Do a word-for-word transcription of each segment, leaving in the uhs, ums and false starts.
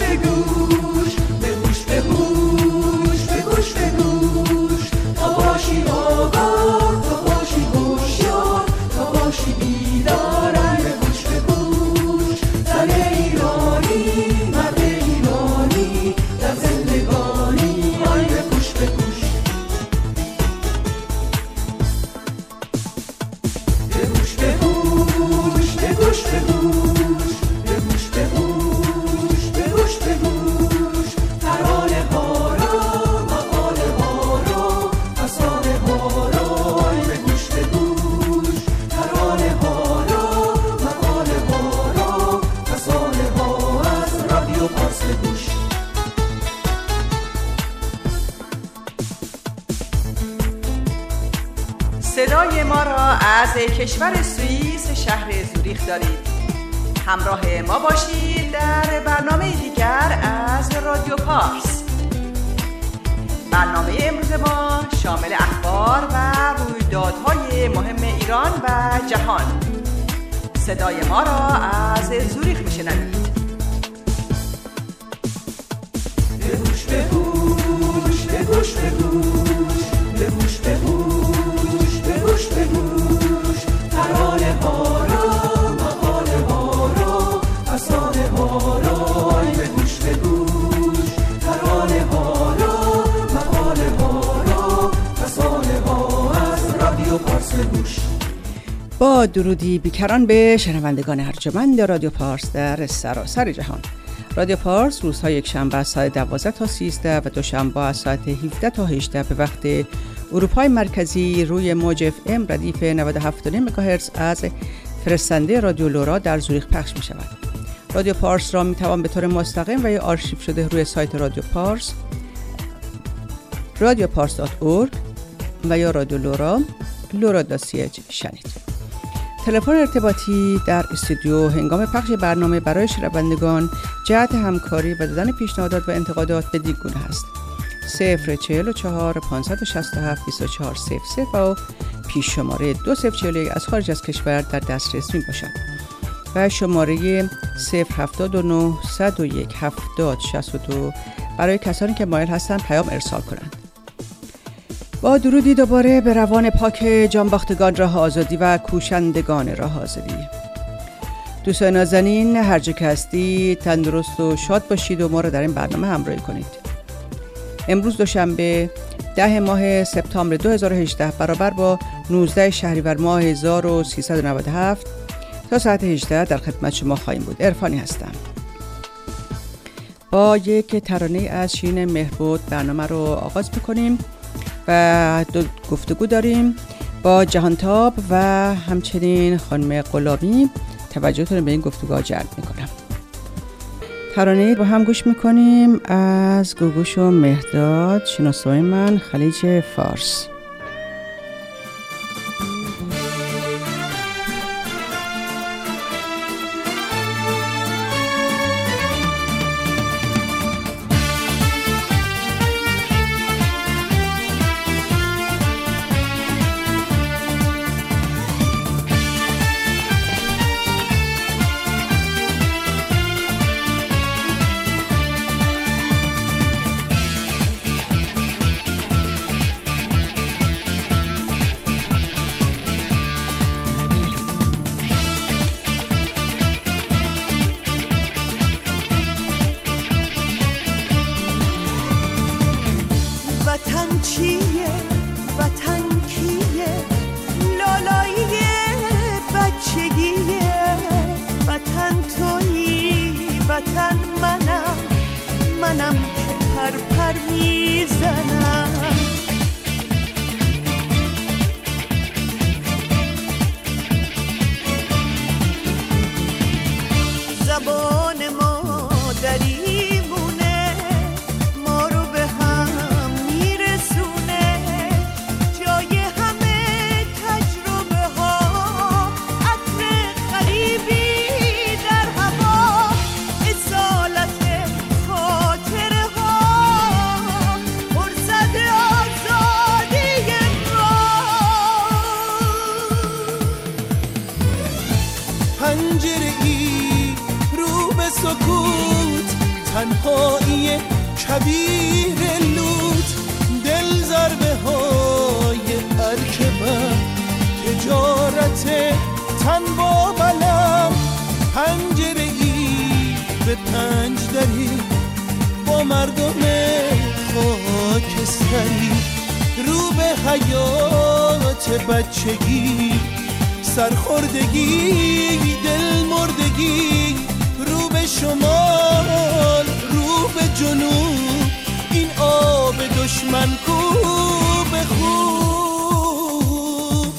به گوش، به گوش به گوش، به گوش به گوش، تا باشی آگاه، تا باشی هوشیار، تا باشی بیدار. به گوش به گوش، زن ایرانی، مرد ایرانی، در زندگانی. آی به گوش به گوش، به گوش به گوش، به گوش به گوش، به گوش به گوش، به گوش به گوش، ترانه ها را، مقاله ها را، افسانه ها را. آی به گوش به گوش، ترانه ها را، مقاله ها را، افسانه ها از رادیو پارس به گوش. صدای ما را از کشور سوئیس شهر زوریخ دارید. همراه ما باشید در برنامه دیگر از رادیو پارس. برنامه امروز ما شامل اخبار و رویدادهای مهم ایران و جهان. صدای ما را از زوریخ میشنوید. به گوش به گوش، به گوش به گوش، به گوش به گوش، به گوش به گوش، ترانه ها را، مقاله ها را، افسانه ها را. آی به گوش به گوش، ترانه ها را، مقاله ها را، افسانه ها از رادیو پارس به گوش. با درودی بیکران به شنوندگان ارجمند رادیو پارس در سراسر جهان. رادیو پارس روزهای یک شنبه از ساعت دوازده تا سیزده و دوشنبه از ساعت هفده تا هجده به وقت اروپای مرکزی روی موج اف ام ردیف نود و هفت و نیم مگاهرتز از فرستنده رادیو لورا در زوریخ پخش می شود. رادیو پارس را می توان به طور مستقیم و یا آرشیو شده روی سایت رادیو پارس رادیو پارس دات اورگ و یا رادیو لورا لورا دات سی اچ شنید. تلفن ارتباطی در استودیو هنگام پخش برنامه برای شنوندگان جهت همکاری و دادن پیشنهادات و انتقادات بدین گونه است: صفر چهل و چهار پانصد و شصت و هفت بیست و چهار صفر صفر و پیش شماره دو صفر چهل و یک از خارج از کشور در دسترس می باشد و شماره صفر هفتاد و نه صد و یک هفتاد شصت و دو برای کسانی که مایل هستند پیام ارسال کنند. با درودی دوباره به روان پاک جانباختگان راه آزادی و کوشندگان راه آزادی. دوستان نازنین، هر جا که هستید تندرست و شاد باشید و ما را در این برنامه همراهی کنید. امروز دوشنبه ده ماه سپتامبر دو هزار و هجده برابر با نوزده شهریور ماه هزار و سیصد و نود و هفت تا ساعت هجده در خدمت شما خواهیم بود. عرفانی هستم. با یک ترانه از شیرین مهربود برنامه رو آغاز می‌کنیم و دو گفتگو داریم با جهانتاب و همچنین خانم غلامی. توجهتون به این گفتگوها جلب میکنم. ترانه‌ای با هم گوش میکنیم از گوگوش و مهداد، شناسای من خلیج فارس. خاطر ها نهایی کبیر لوت، دل ضربه های ارکبم، تجارت تن با قلم، پنجره ای به پنج دری با مردم خاکستری، رو به حیات بچگی، سرخوردگی، دل مردگی، رو به شمال، رو به جنوب، این آب دشمن کو به خوب.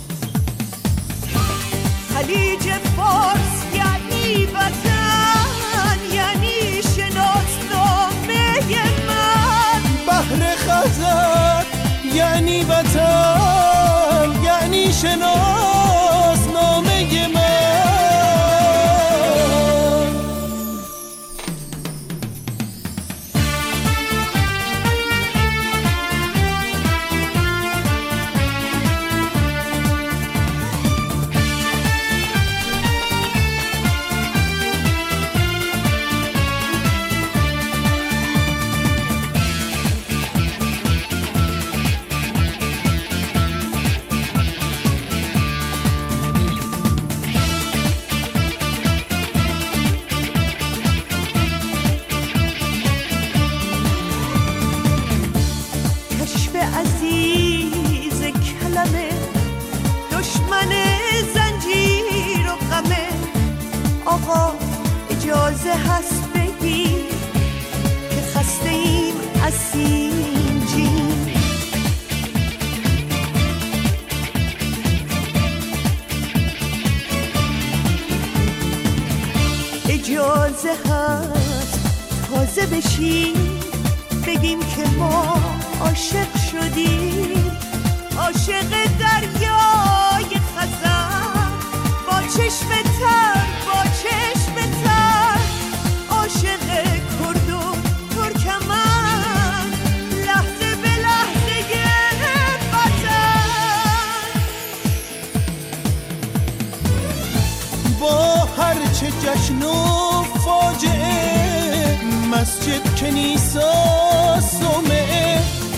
خلیج فارس یعنی وطن، یعنی شناسنامه من. بحر خزر یعنی وطن، یعنی شناسنامه من. اجازه هست بگی که خسته ایم از سینجی. اجازه هست تازه بشیم بگیم که ما عاشق شدیم، عاشق دریای خزر با چشم تر، با چشم تر، عاشق کرد و ترکمن، لحظه به لحظه وطن. با هرچه جشن و فاجعه، مسجد، کنیسا، صومعه،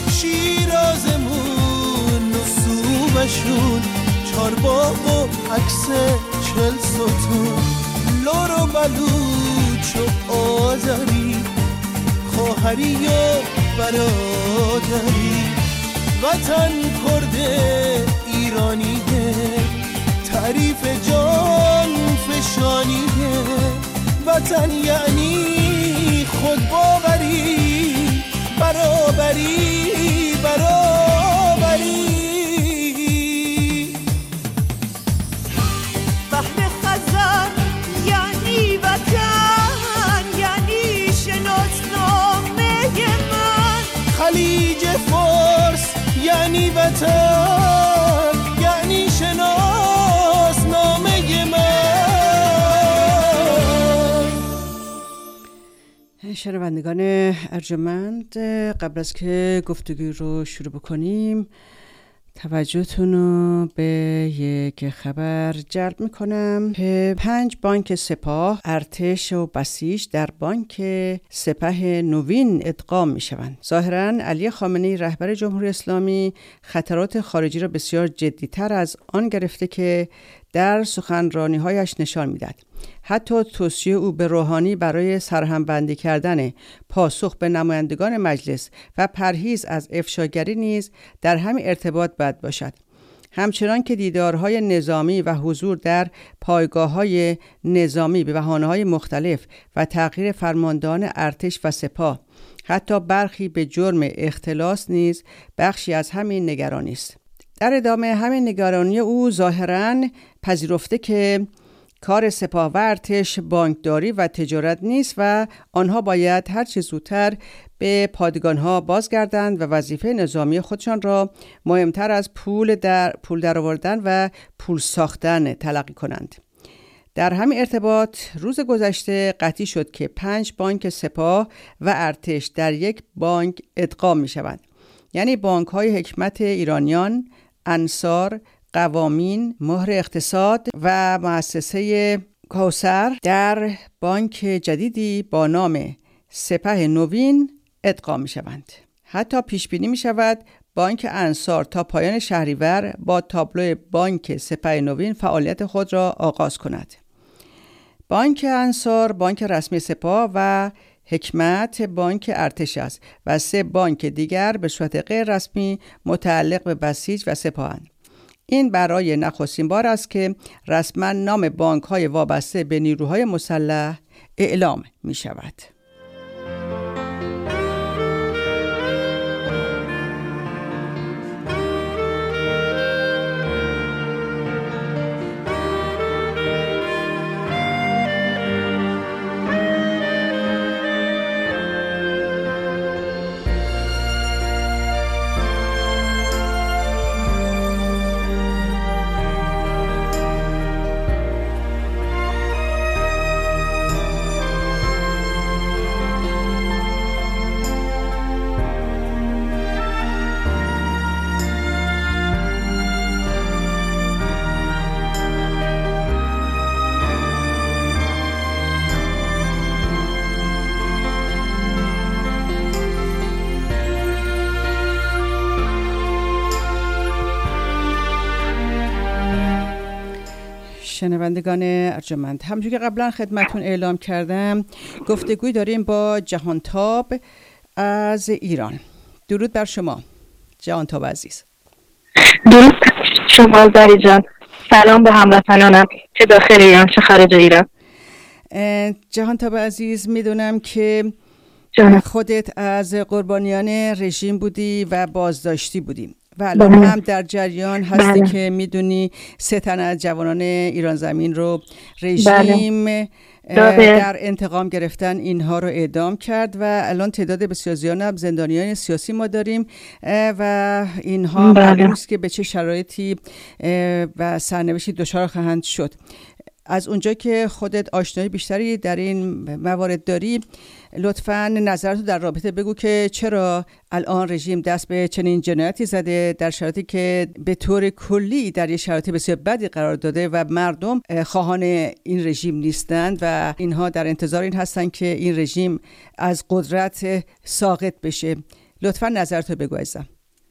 شیرازمون و صوبشون، چارباغ و عکس چل ستون، لور و بلوچ و آذری، خواهری و برادری، وطن کرده ایرانیه، تعریف جان فشانیه. وطن یعنی خود باوری، برابری، برابری. بحر خزر یعنی وطن، یعنی شناسنامه من. خلیج فارس یعنی وطن، یعنی شناسنامه من. شنوندگان ارجمند، قبل از که گفتگو رو شروع بکنیم توجهتون رو به یک خبر جلب میکنم که پنج بانک سپاه، ارتش و بسیج در بانک سپه نوین ادغام میشوند. ظاهراً علی خامنه‌ای رهبر جمهوری اسلامی خطرات خارجی را بسیار جدی‌تر از آن گرفته که در سخنرانی‌هایش نشان میداد. حتی توصیه او به روحانی برای سرهمبندی کردن پاسخ به نمایندگان مجلس و پرهیز از افشاگری نیز در همین ارتباط باید باشد. همچنان که دیدارهای نظامی و حضور در پایگاه‌های نظامی به بهانه‌های مختلف و تغییر فرماندهان ارتش و سپاه، حتی برخی به جرم اختلاس نیز بخشی از همین نگرانی است. در ادامه همین نگرانی او ظاهراً پذیرفته که کار سپاه و ارتش بانکداری و تجارت نیست و آنها باید هر چه زودتر به پادگانها بازگردند و وظیفه نظامی خودشان را مهمتر از پول در پول درآوردن و پول ساختن تلقی کنند. در همین ارتباط روز گذشته قطعی شد که پنج بانک سپاه و ارتش در یک بانک ادغام می شوند. یعنی بانک های حکمت ایرانیان، انصار، قوامین، مهر اقتصاد و مؤسسه کوثر در بانک جدیدی با نام سپه نوین ادغام می شوند. حتی پیش بینی می شود بانک انصار تا پایان شهریور با تابلو بانک سپه نوین فعالیت خود را آغاز کند. بانک انصار بانک رسمی سپاه و حکمت بانک ارتش است و سه بانک دیگر به صورت غیر رسمی متعلق به بسیج و سپاهند. این برای نخستین بار است که رسما نام بانک‌های وابسته به نیروهای مسلح اعلام می شود. شنوندگان ارجمند، همونجور که قبلا خدمتون اعلام کردم گفتگوی داریم با جهانتاب از ایران. درود بر شما جهانتاب عزیز. درود شما زری جان. سلام به هموطنانم چه داخل ایران چه خارج ایران. جهانتاب عزیز، میدونم که خودت از قربانیان رژیم بودی و بازداشتی بودی و الان هم در جریان هستی بله. که میدونی سه تن از جوانان ایران زمین رو رژیم بله. در انتقام گرفتن اینها رو اعدام کرد و الان تعداد بسیار زیاد زندانیان سیاسی ما داریم و اینها معلوم است که به چه شرایطی و سرنوشتی دچار خواهند شد. از اونجا که خودت آشنایی بیشتری در این موارد داری، لطفاً نظرتو در رابطه بگو که چرا الان رژیم دست به چنین جنایتی زده در شرایطی که به طور کلی در یه شرایط بسیار بدی قرار داده و مردم خواهان این رژیم نیستند و اینها در انتظار این هستند که این رژیم از قدرت ساقط بشه. لطفاً نظرتو بگو عزیزم.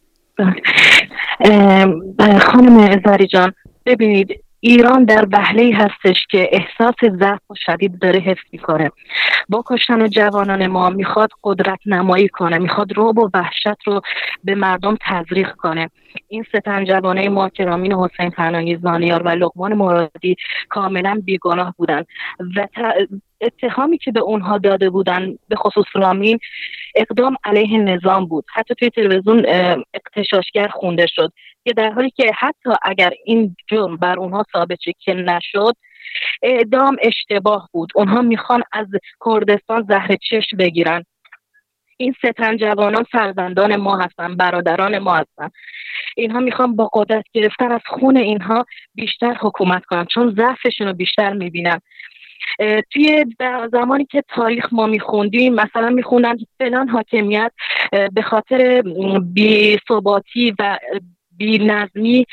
خانم زری جان، ببینید ایران در وهله‌ای هستش که احساس ضعف و شدید داره حس میکنه. با کشتن جوانان ما میخواد قدرت نمایی کنه، میخواد رعب و وحشت رو به مردم تزریق کنه. این سه تن جوانه ما که رامین حسین پناهی، زانیار و لقمان مرادی کاملا بیگناه بودن و اتهامی که به اونها داده بودن، به خصوص رامین، اقدام علیه نظام بود. حتی توی تلویزیون اغتشاشگر خونده شد که در حالی که حتی اگر این جرم بر اونها ثابت که نشد، اعدام اشتباه بود. اونها میخوان از کردستان زهر چشم بگیرن. این سه تن جوانان فرزندان ما هستن، برادران ما هستن. اینها میخوان با قدرت گرفتن از خون اینها بیشتر حکومت کنن، چون ضعفشون رو بیشتر میبینن. توی زمانی که تاریخ ما میخوندیم، مثلا میخوندن فلان حاکمیت به خاطر بی‌ثباتی و بی نظمی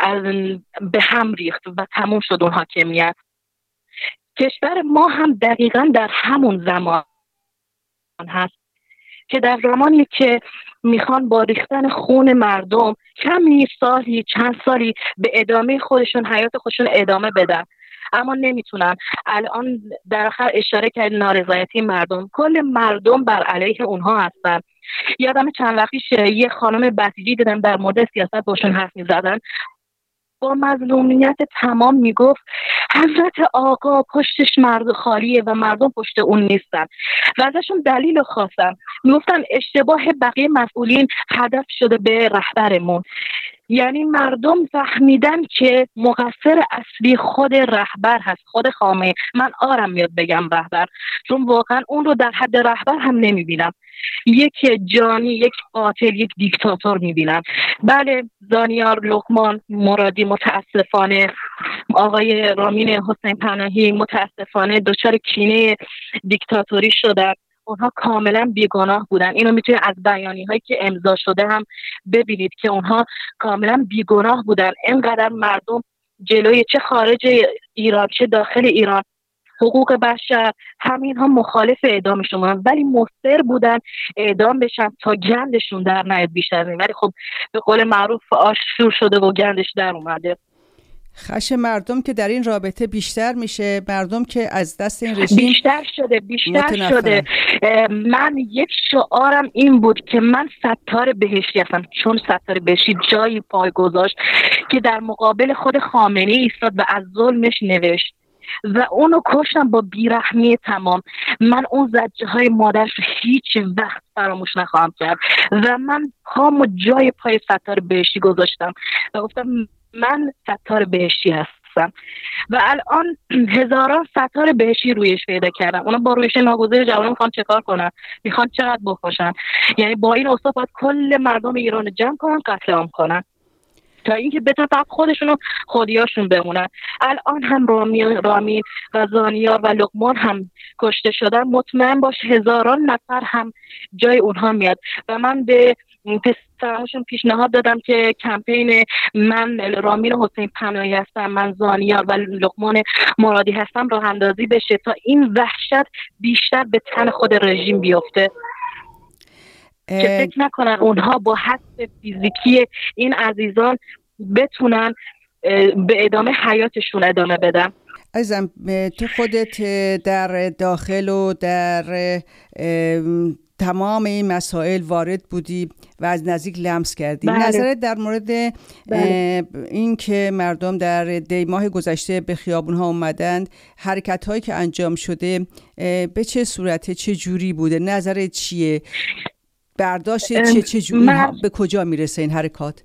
به هم ریخت و تموم شد اون حاکمیت. کشور ما هم دقیقاً در همون زمان هست که در زمانی که میخوان با ریختن خون مردم کمی سالی چند سالی به ادامه خودشون، حیات خودشون ادامه بدن، اما نمیتونن. الان در آخر اشاره کرد نارضایتی مردم، کل مردم بر علیه اونها هستن. یادم چند وقتیش یه خانم بسیجی دیدم در مورد سیاست باشون حرف میزدن، با مظلومیت تمام میگفت حضرت آقا پشتش مرد خالیه و مردم پشت اون نیستن و ازشون دلیل خواستم. میگفتن اشتباه بقیه مسئولین هدف شده به رهبرمون. یعنی مردم فهمیدن که مقصر اصلی خود رهبر هست، خود خامنه‌ای. من آرم میاد بگم رهبر، چون واقعا اون رو در حد رهبر هم نمیبینم. یک جانی، یک قاتل، یک دیکتاتور میبینم. بله، زانیار، لقمان مرادی متاسفانه، آقای رامین حسین پناهی متاسفانه دچار کینه دیکتاتوری شدن. اونها کاملا بیگناه بودن. اینو میتونید از بیانیه هایی که امضا شده هم ببینید که اونها کاملا بیگناه بودن. اینقدر مردم جلوی چه خارج ایران چه داخل ایران حقوق بشر، همین ها مخالف اعدامشون بودن ولی مصر بودن اعدام بشن تا گندشون در نیاد بیشتر. ولی خب به قول معروف آش شور شده و گندش در اومده. خشم مردم که در این رابطه بیشتر میشه، مردم که از دست این رژیم بیشتر شده بیشتر متنفرن. شده. من یک شعارم این بود که من ستار بهشتی هستم، چون ستار بهشتی جایی پای گذاشت که در مقابل خود خامنه‌ای ایستاد و از ظلمش نوشت و اونو کشتم با بیرحمی تمام. من اون زجه های مادرش رو هیچ وقت فراموش نخواهم کرد و من پامو جای پای ستار بهشتی گذاشتم و گفتم من ستار بهشتی هستم و الان هزاران ستار بهشتی رویش پیدا کردم. اونا با رویش ناگزیر جوانان میخوان چه کار کنن؟ میخوان چقدر بکشن؟ یعنی با این اوصاف باید کل مردم ایران جمع کنن، قتل عام کنن تا اینکه بتونن فقط خودشون و خودیاشون بمونن. الان هم رامین رامین و زانیار و لقمان هم کشته شدن، مطمئن باش هزاران نفر هم جای اونها میاد و من به پسرمشون پیشنهاد دادم که کمپین من رامین حسین پناهی هستم، من زانیار و لقمان مرادی هستم راه اندازی بشه تا این وحشت بیشتر به تن خود رژیم بیفته که فکر نکنن اونها با حذف فیزیکی این عزیزان بتونن به ادامه حیاتشون ادامه بدن. عزیزم تو خودت در داخل و در تمام این مسائل وارد بودی و از نزدیک لمس کردی. بله. نظرت در مورد این که مردم در دی ماه گذشته به خیابون‌ها اومدند، حرکت‌هایی که انجام شده به چه صورته، چه جوری بوده؟ نظرت چیه؟ برداشت چه چه جوری من... به کجا میرسه این حرکات؟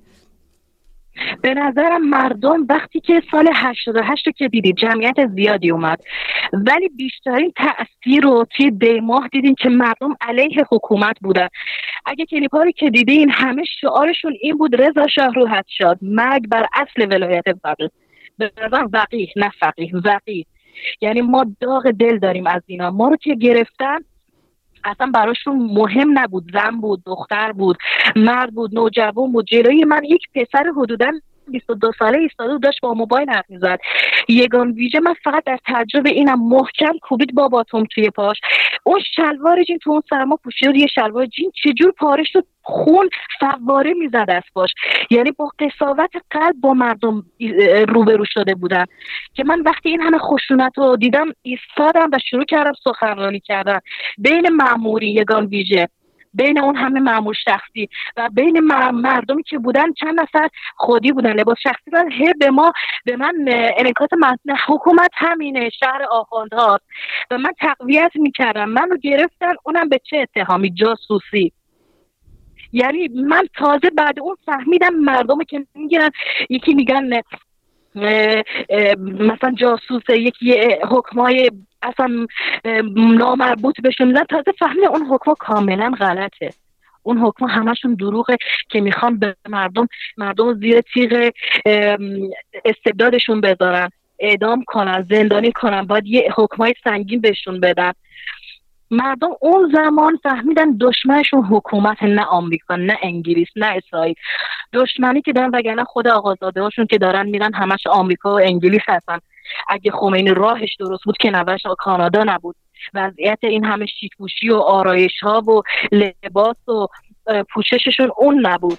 به نظرم مردم وقتی که سال هشتاد و هشت که دیدید جمعیت زیادی اومد ولی بیشترین تأثیر رو توی دی ماه دیدین که مردم علیه حکومت بودن. اگه کلیپ‌ها رو که دیدین همه شعارشون این بود رضا شاه روحت شاد، مرگ بر اصل ولایت فقیه. به نظرم وقیح نه فقیه، وقیح. یعنی ما داغ دل داریم از اینا. ما رو که گرفتن اصلا براشون مهم نبود، زن بود، دختر بود، مرد بود، نوجوان بود. جلوی من یک پسر حدوداً بیست و دو ساله ایستاده داشت با موبایل حرف می‌زد. یگان ویژه من فقط در تعجب اینم محکم کوبید باباتم توی پاش. اون شلوار جین تو اون سرما پوشید، یه شلوار جین چجور پاره شد، خون فواره میزد از پاش. یعنی با قساوت قلب با مردم روبرو شده بودن که من وقتی این همه خشونت رو دیدم ایستادم و شروع کردم سخنرانی کردن بین مأموری یگان ویژه، بین اون همه مأمور شخصی و بین مردمی که بودن. چند نفر خودی بودن، لباس شخصی بودن. هی به ما به من انعکاس متن حکومت همینه، شهر آخوندهاست و من تقویت میکردم. منو گرفتن، اونم به چه اتهامی؟ جاسوسی. یعنی من تازه بعد اون فهمیدم مردمی که میگن یکی میگن اه اه مثلا جاسوسه، یکی حکمای اصلا نامربوط بهشون میزن، تازه فهمیدم اون حکما کاملا غلطه. اون حکما همشون دروغه که میخوان به مردم مردم زیر تیغ استبدادشون بذارن، اعدام کنن، زندانی کنن، باید یه حکمای سنگین بهشون بدن. مردم اون زمان فهمیدن دشمنشون حکومت، نه آمریکا، نه انگلیس، نه اسرائیل. دشمنی که دارن وگرنه خود آقازاده هاشون که دارن میرن همش آمریکا و انگلیس هستن. اگه خمینی راهش درست بود که نوش کانادا نبود. وضعیت این همه شیک پوشی و آرایش ها و لباس و پوشششون اون نبود.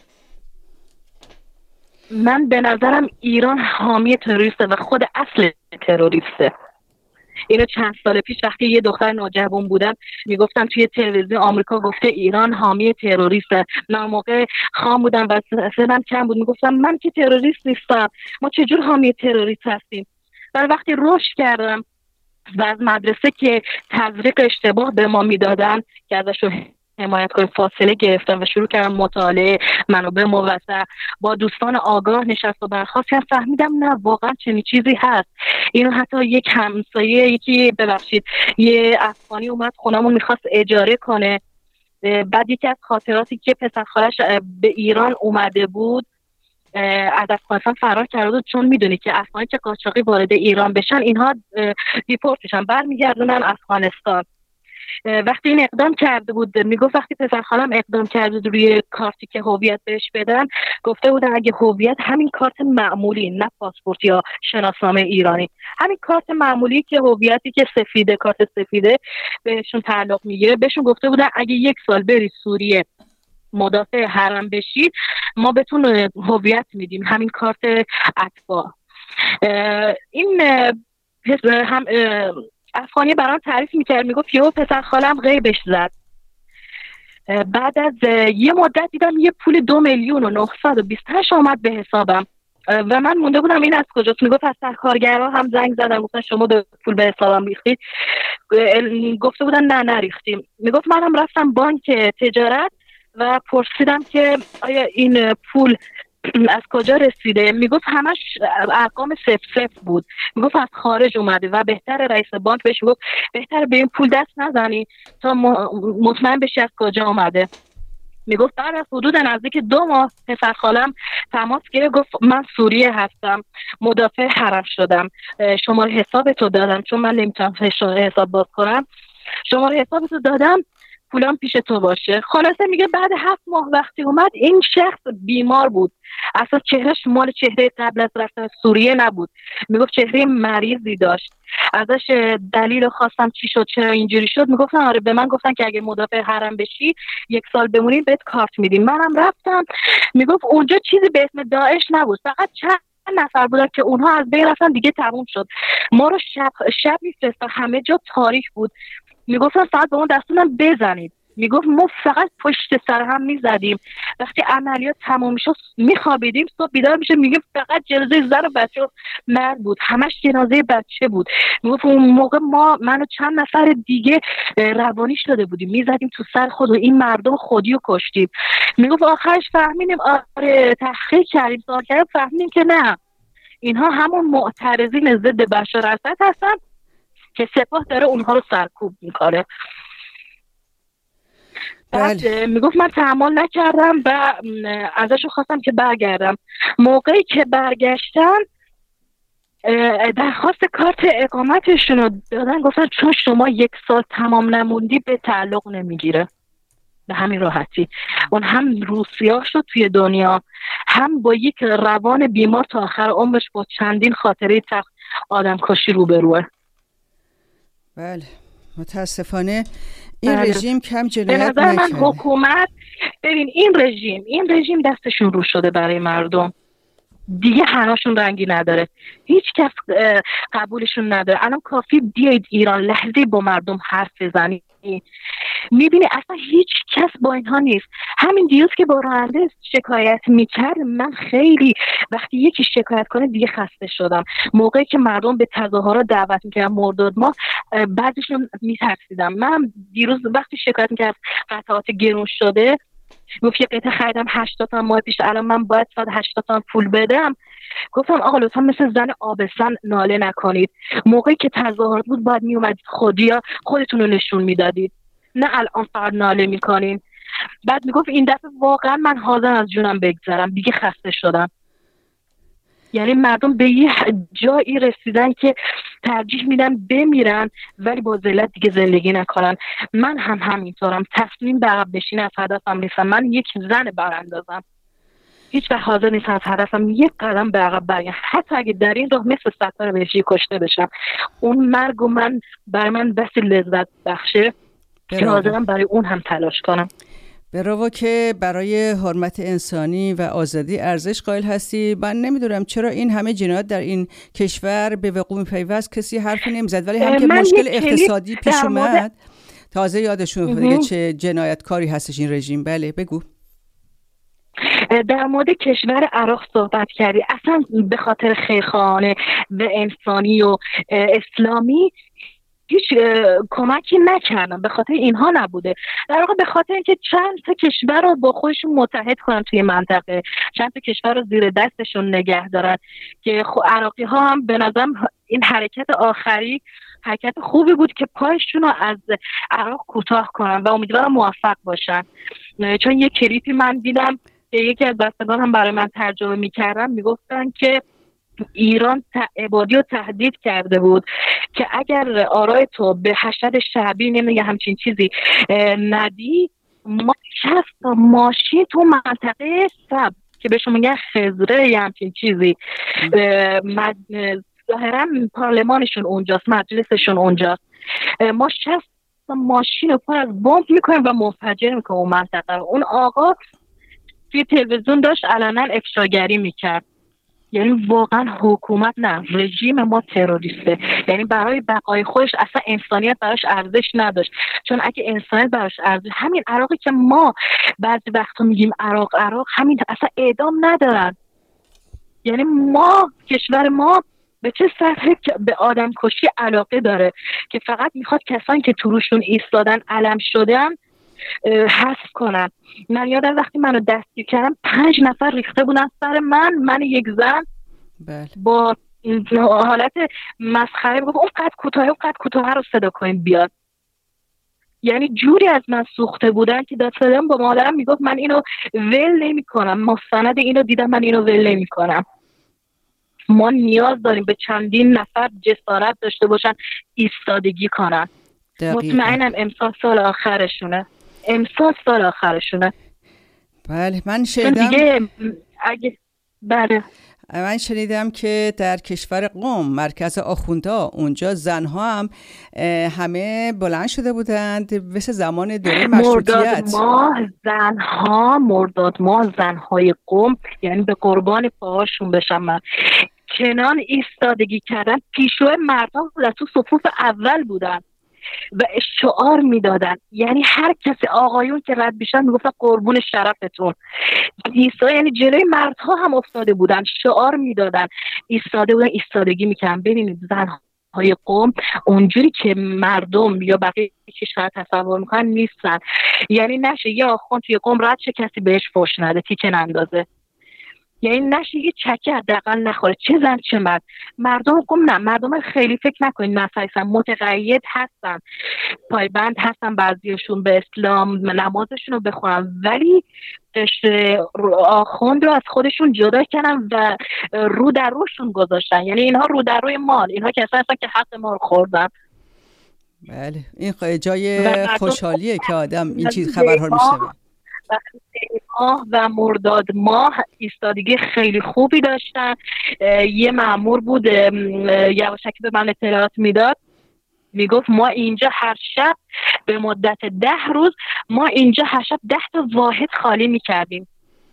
من به نظرم ایران حامی تروریسته و خود اصل تروریسته. اینو چند سال پیش وقتی یه دختر نوجوان بودم میگفتم توی تلویزیون آمریکا گفته ایران حامی تروریسته. من موقع خام بودم و سنم کم بود میگفتم من که تروریست نیستم، ما چجور حامی تروریست هستیم؟ ولی وقتی رشد کردم و از مدرسه که تزریق اشتباه به ما میدادن که ازش حمایت کنیم فاصله گرفتم و شروع کردم مطالعه، منابع موثق، با دوستان آگاه نشست و برخاست کردم، فهمیدم نه واقعا چنین چیزی هست. اینو حتی یک همسایه یکی ببخشید یه افغانی اومد خونمون میخواست اجاره کنه، بعد یکی از خاطراتی که پسر خالش به ایران اومده بود از افغانستان فرار کرده بود، چون میدونی که افغانی که قاچاقی وارد ایران بشن اینها دیپورت میشن، برمیگردونن افغانستان. وقتی این اقدام کرده بود، میگفت وقتی پسر خالم اقدام کرده بود روی کارتی که هویت بهش بدن، گفته بودن اگه هویت همین کارت معمولی، نه پاسپورت یا شناسنامه ایرانی، همین کارت معمولی که هویتی که سفیده، کارت سفیده بهشون تعلق میگیره، بهشون گفته بودن اگه یک سال بری سوریه مدافع حرم بشید ما بهتون هویت میدیم، همین کارت اتباع. این هم افغانی برام تعریف میکرد، میگفت یهو پسر خالم غیبش زد. بعد از یه مدت دیدم یه پول دو میلیون و نهصد و بیست و هشت آمد به حسابم و من مونده بودم این از کجاست. میگفت از سرکارگرها هم زنگ زدن گفتن شما به پول به حسابم ریختید؟ گفته بودن نه نریختیم. میگفت منم رفتم بانک تجارت و پرسیدم که آیا این پول از کجا رسیده. میگفت همش ارقام صفر صفر بود، میگفت از خارج اومده و بهتر رئیس بانک بهش گفت بهتر به این پول دست نزنی تا مطمئن بشی از کجا اومده. میگفت بعد از حدود نزدیک دو ماه پسر خالم تماس گرفت، گفت من سوریه هستم، مدافع حرم شدم، شماره حسابتو دادم چون من نمیتونم حساب باز کنم، شماره حسابتو دادم، پولم پیش تو باشه. خلاصه میگه بعد هفت ماه وقتی اومد این شخص بیمار بود، اصلا چهرهش مال چهره قبل از رفتن سوریه نبود، میگفت چهره مریضی داشت. ازش دلیل خواستم چی شد چرا اینجوری شد، میگفتن آره به من گفتن که اگه مدافع حرم بشی یک سال بمونی بهت کارت میدیم. منم رفتم، میگفت اونجا چیزی به اسم داعش نبود، فقط چند نفر بودن که اونها از بین رفتن دیگه تموم شد. ما رو شب شب میفرستن، همه جا تاریک بود، میگفتن فقط به اون دستونم بزنید. میگفت ما فقط پشت سر هم میزدیم، وقتی عملیات تمام شد میخوابیدیم، صبح بیدار میشه میگه فقط جنازه زن و بچه و مرد بود، همش جنازه بچه بود. میگفت اون موقع ما من و چند نفر دیگه روانی شده بودیم، میزدیم تو سر خود و این مردم خودی رو کشتیم. میگفت آخرش فهمیدیم، آره تحقیق کردیم سوال کردیم فهمیدیم که نه اینها همون معترضین ضد بشار اسد هستن که سپاه داره اونها رو سرکوب میکنه. بعد میگفت من تحمل نکردم و ازشون خواستم که برگردم. موقعی که برگشتن درخواست کارت اقامتشون رو دادن، گفتن چون شما یک سال تمام نموندی به تعلق نمیگیره. به همین راحتی. اون هم روسیاه شد توی دنیا، هم با یک روان بیمار تا آخر عمرش با چندین خاطره تخت آدم کشی روبروه. بله متاسفانه این بله. رژیم کم جنایت به نظر من حکومت، ببین این رژیم این رژیم دستشون رو شده برای مردم دیگه، هناشون رنگی نداره، هیچ کس قبولشون نداره. الان کافی بیاید ایران لحظه با مردم حرف بزنی میبینی اصلا هیچ کس با اینها نیست. همین دیروز که با راننده شکایت میکرد، من خیلی وقتی یکی شکایت کنه دیگه خسته شدم. موقعی که مردم به تظاهرات دعوت میکردن مرداد ما، بعضیشون میترسیدم. من دیروز وقتی شکایت میکرد قطعات گرون شده، گفت یه قطعه خریدم هشتاد تومن ماه پیش، الان من باید صد و هشتاد تومن پول بدم. گفتم آقا لطفا مثل زن آبستن ناله نکنید. موقعی که تظاهرات بود باید میومدید خودیا خودتون رو نشون میدادید، نه الان فقط ناله میکنین. بعد میگفت این دفعه واقعا من حاضرم از جونم بگذرم، دیگه خسته شدم. یعنی مردم به یه جایی رسیدن که ترجیح میدن بمیرن ولی با ذلت دیگه زندگی نکنن. من هم همینطورم، تصمیم به عقب بشین از هدفم نیستم. من یک زن براندازم، هیچ وقت حاضر نیستم از هدفم یک قدم به عقب برگردم، حتی اگه در این راه مثل ستاره بهشتی کشته بشم. اون مرگ و من برای من بس لذت بخشه که حاضرم برای اون هم تلاش کنم. براو که برای حرمت انسانی و آزادی ارزش قائل هستی. من نمیدونم چرا این همه جنایات در این کشور به وقوع میپیوست کسی حرفی نمیزد، ولی هم که مشکل اقتصادی پیش اومد تازه یادشون دیگه چه جنایتکاری هستش این رژیم. بله بگو. در مورد کشور عراق صحبت کردی، اصلا به خاطر خیرخواهانه و انسانی و اسلامی هیچ کمکی نکردم، به خاطر اینها نبوده، در واقع به خاطر اینکه چند تا کشور رو با خودشون متحد کنن توی منطقه، چند تا کشور رو زیر دستشون نگه دارن که عراقی ها هم به نظرم این حرکت آخری حرکت خوبی بود که پایشون رو از عراق کوتاه کنن و امیدوارم موفق باشن. چون یه کلیپی من دیدم که یکی از بستگان هم برای من ترجمه میکردن، میگفتن که ایران عبادی رو تهدید کرده بود که اگر آرای تو به حشد شعبی نمیگه همچین چیزی ندی، ما شصت تا ماشین تو منطقه سب که بهشون میگن خضره یا همچین چیزی، ظاهرا پارلمانشون اونجاست، مجلسشون اونجاست، ما شصت تا ماشین رو پر از بمب میکنیم و منفجر میکنیم اون منطقه رو. اون آقا توی تلویزیون داشت علنا افشاگری میکرد. یعنی واقعا حکومت نه، رژیم ما تروریسته. یعنی برای بقای خودش اصلا انسانیت براش ارزش نداشت، چون اگه انسانیت براش ارزش، همین عراقی که ما بعضی وقتا میگیم عراق عراق، همین اصلا اعدام ندارن. یعنی ما کشور ما به چه سطحی به آدم کشی علاقه داره که فقط میخواد کسانی که تو روشون ایستادن علم شدن حذف کنن. من یادم وقتی منو دستگیر کردم پنج نفر ریخته بودن سر من، من یک زن بله. با حالت مسخره میگفت اون قد کوتاه اون قد کوتاه رو صدا کنیم بیاد. یعنی جوری از من سوخته بودن که داد صدام با مادرم میگفت من اینو ول نمی کنم، مستند اینو دیدم، من اینو ول نمی کنم. ما نیاز داریم به چندین نفر جسارت داشته باشن ایستادگی کنن. مطمئنم امسال سال آخرشونه، امسال سال آخرشونه. بله من شنیدم دیگه اگه بله من شنیدم که در کشور قم مرکز آخوندا اونجا زنها هم همه بلند شده بودند مثل زمان دوره مشروطیت. مرداد ماه زنها مرداد ماه زنهای قم یعنی به قربان پاهاشون بشم من، کنان ایستادگی کردن، پیشو مردم بودن، تو صفوف اول بودن و شعار میدادن. یعنی هر کسی آقایون که رد بیشن میگفتن قربون شرفتون. ایستا یعنی جلوی مردها هم افتاده بودن، شعار میدادن، ایستاده بودن، ایستادگی میکردن. ببینید زنهای قم اونجوری که مردم یا بقیه کشور تصور میکنن نیستن. یعنی نشه یه آخوند توی قم رد شه کسی بهش فحش نده، تیکه نندازه. یعنی نشه یه چکه حداقل نخوره، چه زن چه مرد. مردم قم نه، مردم خیلی فکر نکنید مثلا متقید هستن، پایبند هستن، بعضیشون به اسلام نمازشون رو بخونن، ولی آخوند رو از خودشون جدا کردن و رو در روشون گذاشتن. یعنی اینها رو در روی مال، اینها که اصلا اصلا که حق ما رو خوردن. بله این جای خوشحالیه که آدم این چیز خبرها رو میشنوه. ماه و مرداد ماه ایستادگی خیلی خوبی داشتن. یه مأمور بود یواشکی به من اطلاعات میداد، میگفت ما اینجا هر شب به مدت ده روز ما اینجا هر شب ده تا واحد خالی میکردیم.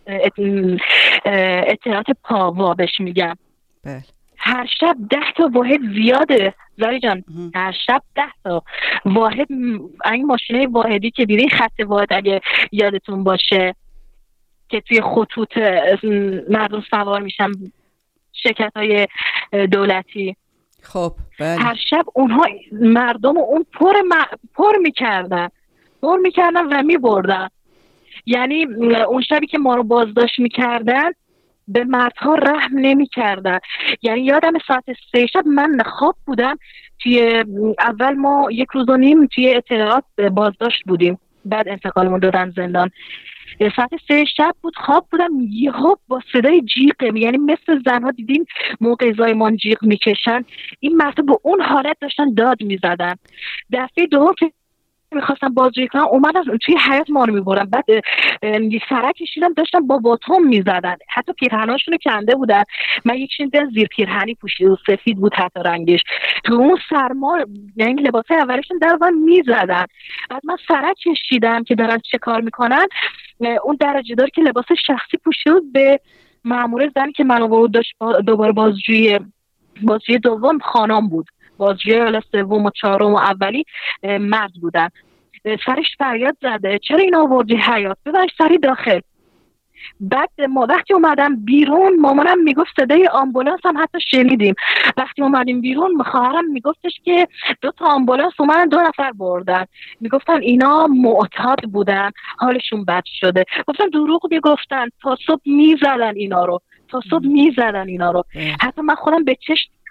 اطلاعات پاوا بهش میگم. بله. هر شب ده تا واحد زیاده زاری جان، هر شب ده تا واحد. این ماشینه واحدی که دیدین خط واحد اگه یادتون باشه که توی خطوط مردم سوار میشن شرکت های دولتی، خب بله. هر شب اونها مردم اون پر م... پر میکردن پر میکردن و میبردن. یعنی اون شبی که ما رو بازداشت میکردن به مردها رحم نمی کردن. یعنی یادم ساعت سه شب من خواب بودم، توی اول ما یک روز و نیم توی اطلاعات بازداشت بودیم، بعد انتقالمون دادن زندان. ساعت سه شب بود، خواب بودم، یهو با صدای جیغ، یعنی مثل زنها دیدین موقع زایمان جیغ میکشن، این مردها به اون حالت داشتن داد میزدن. دفعه دوم که میخواستم بازجویی کنم اومدن توی حیاط ما رو میبرن، بعد سرک کشیدم داشتن با باتوم میزدن، حتی پیرهناشونو کنده بودن. من یک شنیدم زیر پیرهنی پوشید و سفید بود حتی رنگش، تو اون سرما یعنی لباسای اولشون در من میزدن. بعد من سرک کشیدم که دارن چه کار میکنن، اون درجه دار که لباس شخصی پوشید به مأمور زنی که من آورد داشت دوباره بازجویی بازجویی دوم خانم بود، بازجویی حالا سوم و چهارم و اولی مرد بودن. سرش فریاد زده چرا این آوردی حیاط، ببرش سری داخل. بعد ما وقتی اومدم بیرون مامانم میگفت صدای آمبولانس هم حتی شنیدیم. وقتی اومدیم بیرون خواهرم میگفتش که دو تا آمبولانس اومدن دو نفر بردن، میگفتن اینا معتاد بودن حالشون بد شده. گفتم دروغ میگفتن، تا صبح میزدن اینا رو، تا صبح میزدن اینا رو. حتی من خودم به چشم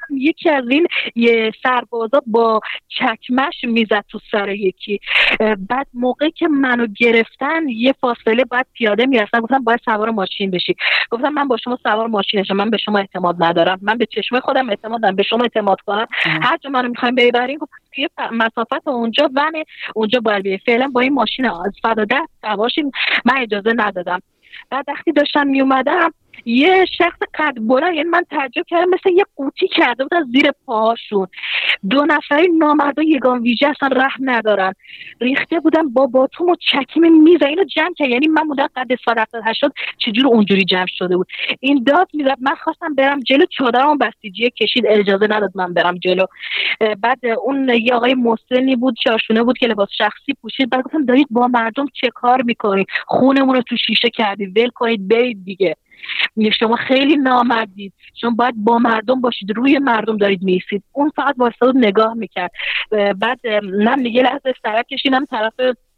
یکی از این یه سربازا با چکمش میزد تو سر یکی. بعد موقعی که منو گرفتن یه فاصله بعد پیاده میرفتن، گفتم باید سوار ماشین بشی. گفتم من با شما سوار ماشین نشم، من به شما اعتماد ندارم، من به چشم خودم اعتماد دارم، به شما اعتماد کنم هر جا منو میخوایم ببرین. گفتم توی مسافت اونجا ونه اونجا باید بیه، فعلا با این ماشین از فدا ده سوارشین، من اجازه ندادم. بعد وقتی داشتم میومدم یه شخص قد بلند، یعنی من تعجب کردم، مثل یه قوطی کرده بودن زیر پاهاشون. دو نفری نامردا یگان ویژه اصلا رحم ندارن، ریخته بودن با باتوم و چکیم میز اینو جمع کرد. یعنی من بودم قد صد هفتاد هشتاد چجور اونجوری جمع شده بود. این داد میزد، من خواستم برم جلو، چادرم بسیجی کشید، اجازه نداد من برم جلو. بعد اون یه آقای مسنی بود، چارشونه بود که لباس شخصی پوشید. بعد گفتم دارید با مردم چه کار میکنید؟ خونمون رو تو شیشه کردید، ول کنید برید دیگه. شما خیلی نامردید، شما باید با مردم باشید، روی مردم دارید میسید. اون فقط واسه نگاه میکرد. بعد من یه لحظه سرک کشیدم طرف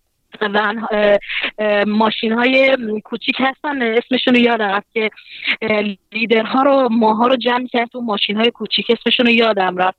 ون ماشین های کوچیک هستن، اسمشون رو یادم رفت که لیدرها رو ماها رو جمع کرد تو ماشین های کوچیک، اسمشون رو یادم رفت.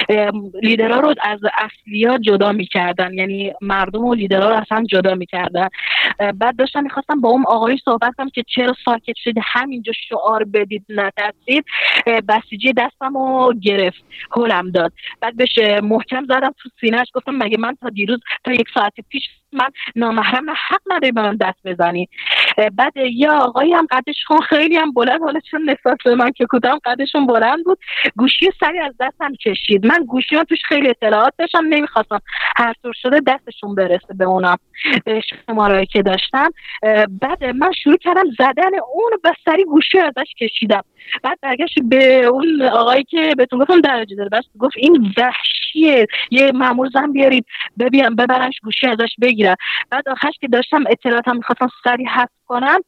لیدرها رو از اصلیا جدا میکردن، یعنی مردم و لیدرها رو اصلا جدا میکردن. بعد داشتم میخواستم با اون آقایی صحبت کنم که چرا ساکت شدید، همینجا شعار بدید نترسید. بسیجی دستم رو گرفت، هولم داد. بعد بهش محکم زدم تو سینه‌اش، گفتم مگه من تا دیروز تا یک ساعت پیش من نامحرم نه، حق نداری به من دست بزنی. بعد یه آقایی هم قدشون خیلی هم بلند، حالا چون نسبت به من که کودم قدشون بلند بود، گوشی سری از دستم کشید. من گوشی ها توش خیلی اطلاعات داشتم، نمیخواستم هر طور شده دستشون برسه به اونم، به شمارهایی که داشتم. بعد من شروع کردم زدن اون و سری گوشی ازش کشیدم. بعد برگشت به اون آقایی که بهتون گفتم درجه داره، بس گفت این وحشیه، یه مأمور زن بیارید ببینم ببرنش گوشی ازش بگیرن. بعد آخرش که داشتم اطلاعاتم میخواستم سری حذف کنم،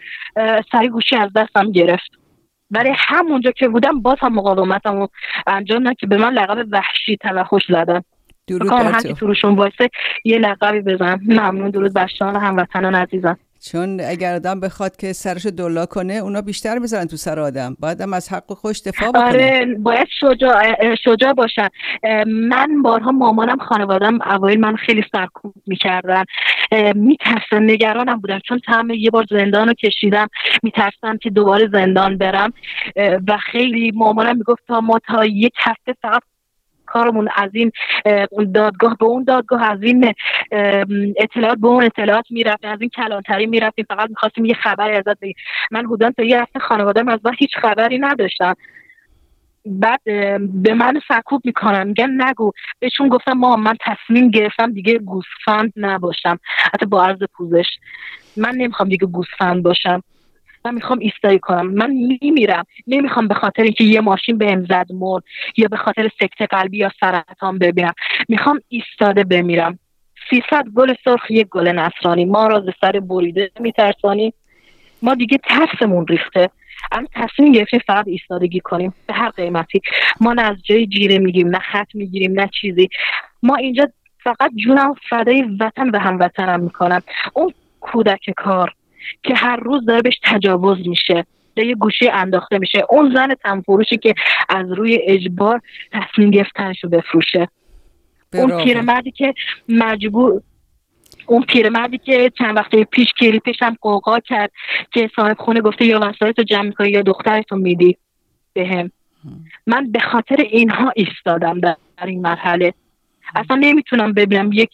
سری گوشی از دستم گرفت. ولی همونجا که بودم باز هم مقاومتم رو انجام دادم که به من لقب وحشی توحش زدن. درود بر تو. تو روشون وایسه یه لقبی بزنم. ممنون. درود بر شما هموطنان عزیزم. چون اگر آدم بخواد که سرشو دولا کنه اونا بیشتر میذارن تو سر آدم، باید هم از حق خودش دفاع بکنه. آره باید شجاع شجاع باشن. من بارها مامانم خانوادم اوایل من خیلی سرکوب میکردن، میترسن، نگرانم بودم چون طعم یه بار زندان رو کشیدم، میترسم که دوباره زندان برم. و خیلی مامانم میگفت تا ما تا یک هفته فقط کارمون از این دادگاه به اون دادگاه، از این اطلاعات به اون اطلاعات میرفتیم، از این کلانتری میرفتیم، فقط میخواستیم یه خبری ازت بگیم. من حدودا تا یه هفته خانواده‌ام از من هیچ خبری نداشتن. بعد به من سرکوب میکنن، میگن نگو. بهشون گفتم ما من تصمیم گرفتم دیگه گوسفند نباشم، حتی با عرض پوزش من نمیخوام دیگه گوسفند باشم، من میخوام ایستایی کنم. من میمیرم، نمیخوام به خاطر اینکه یه ماشین بهم زد مرد یا به خاطر سکته قلبی یا سرطان ببینم، میخوام ایستاده بمیرم. سیصد گل سرخ یک گل نصرانی، ما را ز سر بریده میترسانی. ما دیگه ترسمون ریخته، اما تصمیم گرفتیم فقط ایستادگی کنیم به هر قیمتی. ما نه از جای جیره میگیم، نه خط میگیریم، نه چیزی. ما اینجا فقط جونم فدای وطن و هموطنم میکنم. اون کودک کار که هر روز داره بهش تجاوز میشه، به یه گوشه انداخته میشه، اون زن تنفروشی که از روی اجبار تصمیم گرفتنشو بفروشه، اون پیرمردی که مجبور اون پیرمردی که چند وقته پیش کلیپش هم قوقا کرد که صاحب خونه گفته یا وسایلتو جمع میکنی یا دخترتو میدی بهم. من به خاطر اینها ایستادم در این مرحله. اصلا نمیتونم ببینم یک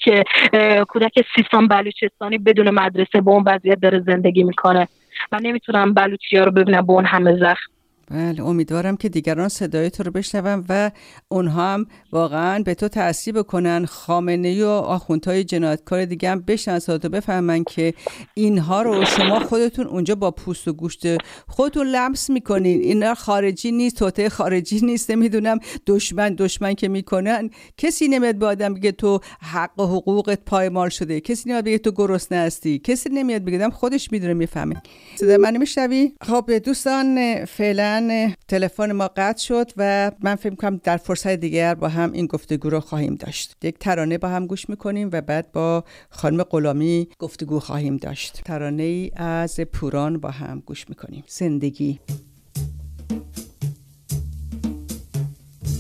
کودک سیستان بلوچستانی بدون مدرسه با اون وضعیت داره زندگی میکنه. من نمیتونم بلوچیا رو ببینم با اون همه زخم. بله، امیدوارم که دیگران صدای تو رو بشنون و اونها هم واقعا به تو تأثیر بکنن. خامنه‌ای و آخوندهای جنایتکار دیگه هم بشنون صداتو، بفهمن که اینها رو شما خودتون اونجا با پوست و گوشت خودتون لمس میکنین. اینا خارجی نیست، توته خارجی نیست، نمیدونم دشمن دشمن که میکنن. کسی نمیاد به آدم بگه تو حق و حقوقت پایمال شده، کسی نمیاد بگه تو گرسنه هستی، کسی نمیاد بگه، خودش میدونه میفهمه. صدا من میشنوی؟ خب دوستان، فعلا تلفن ما قطع شد و من فکر می‌کنم در فرصت دیگر با هم این گفتگو رو خواهیم داشت. یک ترانه با هم گوش میکنیم و بعد با خانم غلامی گفتگو خواهیم داشت. ترانه‌ای از پوران با هم گوش میکنیم. زندگی.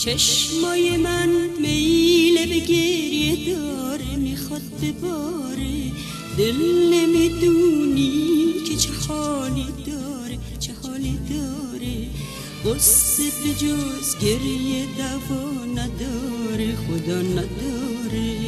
چشمای من میل به گریه داره، میخواد بباره، دل نمیدونی که چه حالی داره، چه حالی داره. قصه به جز گریه دوا نداره، خدا نداره.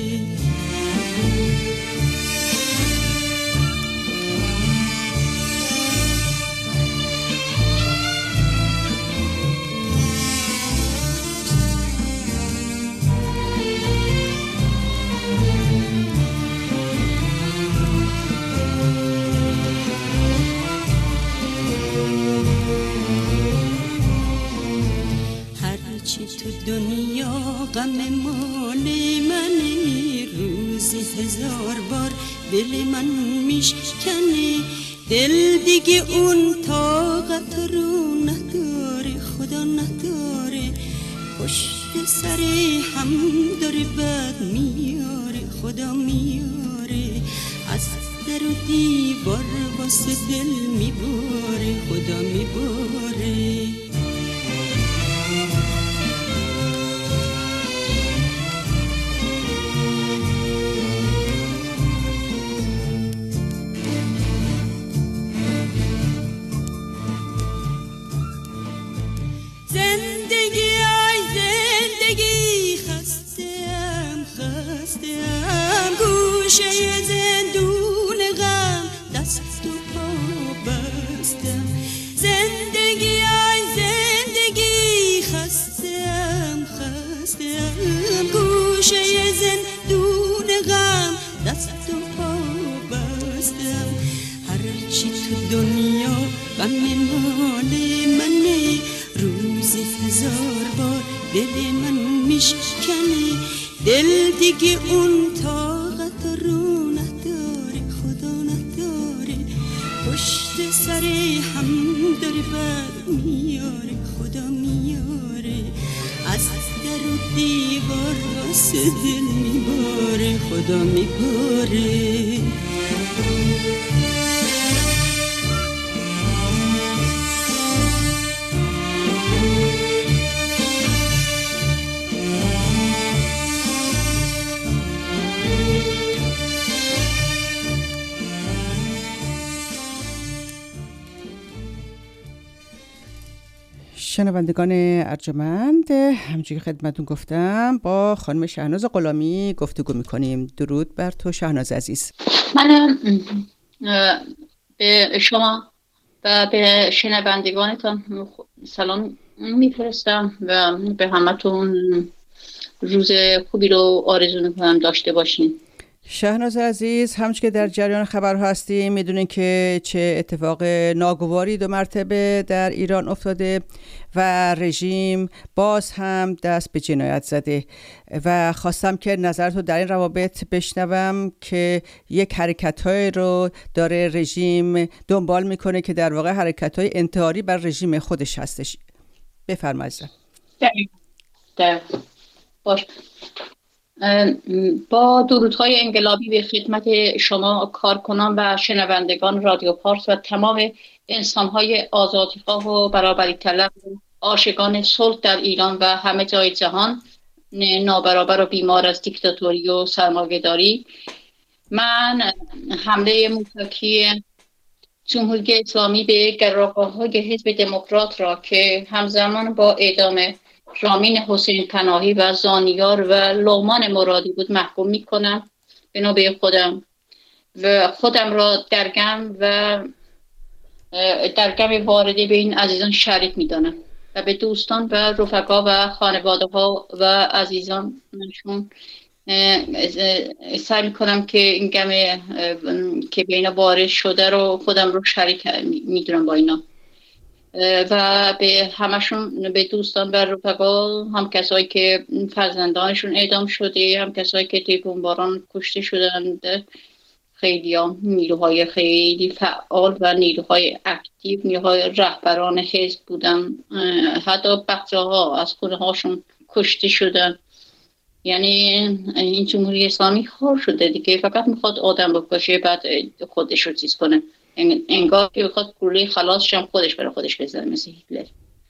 هرچی تو دنیا غم مال منی، روزی هزار بار دل من میشکنی، دل دیگه اون طاقت رو نداره، خدا نداره. پشت سر هم داره بد میاره، خدا میاره. از در و دیوار واسه دل میباره، خدا میباره. زندگی ای زندگی خستم خستم، گوشه زندون غم دست و پا بستم. زندگی ای زندگی خستم خستم، گوشه زندون غم دست و پا بستم. هرچی تو دنیا غم مال منه، روزی هزار بار دل من میشکنه، دل دیگه اون طاقت رو نداره، خدا نداره. پشت سر هم داره بد میاره، خدا میاره. از در و دیوار واسه دل میباره، خدا میباره. شنوندگان ارجمند، همچنین خدمتون گفتم با خانم شهناز غلامی گفتگو میکنیم. درود بر تو شهناز عزیز. من به شما و به شنوندگانتان سلام میفرستم و به همتون روز خوبی رو آرزو میکنم داشته باشین. شهناز عزیز، همچون که در جریان خبر هستیم میدونین که چه اتفاق ناگواری دو مرتبه در ایران افتاده و رژیم باز هم دست به جنایت زده و خواستم که نظرتو در این روابط بشنوم که یک حرکت‌های رو داره رژیم دنبال میکنه که در واقع حرکت‌های انتحاری بر رژیم خودش هستش. بفرمایید. در باش با درودهای انقلابی به خدمت شما کارکنان و شنوندگان رادیو پارس و تمام انسان‌های آزادی‌خواه و برابری طلب عاشقان صلح در ایران و همه جای جهان نابرابر و بیمار از دیکتاتوری و سرمایه‌داری. من حمله موشکی جمهوری اسلامی به گراگاه‌های حزب دموکرات را که همزمان با اعدام رامین حسین پناهی و زانیار و لغمان مرادی بود محکوم می‌کنم به نوبه خودم و خودم را در گم و در گم وارده به این عزیزان شریک می‌دانم و به دوستان و رفقا و خانواده‌ها و عزیزانشون سعی می‌کنم که این گم که به اینا وارد شده رو خودم رو شریک می‌دونم با اینا و به همشون، به دوستان و رفقا، هم کسایی که فرزندانشون اعدام شده، هم کسایی که توی بمباران کشته شدند، خیلی ها نیروهای خیلی فعال و نیروهای اکتیو، نیروهای رهبران حزب بودن، حتی بچه ها از خونه هاشون کشته شدن. یعنی این جمهوری اسلامی خار شده دیگه، فقط میخواد آدم بکشه بعد خودش رو چیز کنه، انگار که بخواد گلوله خلاصش هم خودش برای خودش بزنه مثل هیتلر.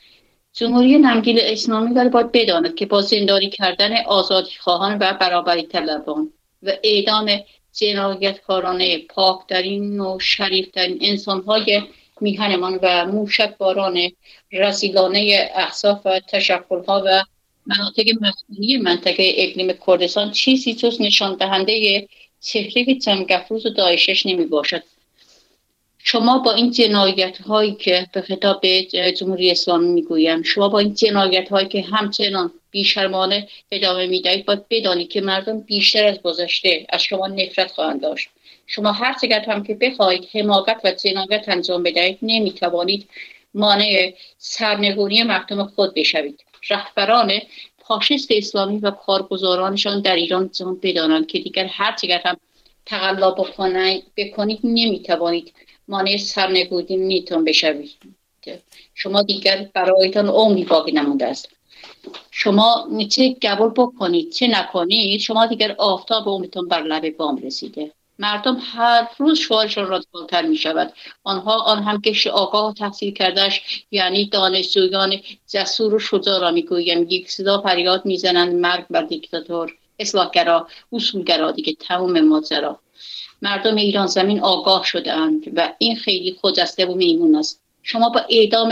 جمهوری نمگیل اسلامی ولی باید بداند که با زندانی کردن آزادیخواهان و برابری طلبان و اعدام جنایتکاران پاکترین و شریفترین انسانهای میهنمان و موشکباران رذیلانه احزاب و تشکلها و مناطق مسکونی منطقه اقلیم کردستان چیزی جز نشان دهنده چهره جنگ‌افروز و داعشش نمی باشد. شما با این جنایت هایی که به خطاب جمهوری اسلامی میگویم، شما با این جنایت هایی که همچنان بیشرمانه ادامه میدهید، باید بدانید که مردم بیشتر از گذشته از شما نفرت خواهند داشت. شما هر چقدر هم که بخواهید حماقت و جنایت انجام بدهید، نمیتوانید مانع سرنگونی مردم خود بشوید. رهبران فاشیست اسلامی و کارگزارانشان در ایران جان بدانند که دیگر هر چقدر هم تقلا بکنید نمیتوانید مانع سرنگونیتان بشوید. شما دیگر برایتان عمری باقی نمانده است. شما چه قبول بکنید چه نکنید، شما دیگر آفتاب عمرتان بر لب بام رسیده. مردم هر روز شعارشان رادیکال‌تر می شود. آنها آن هم که آگاه و تحصیل کردهش، یعنی دانشجویان جسور و شجاع را می گویم، یک صدا فریاد می زنند مرگ بر دیکتاتور، اصلاحگرا، اصولگرا، دیگه تمام ماجرا. مردم ایران زمین آگاه شدند و این خیلی خجسته و میمون است. شما با اعدام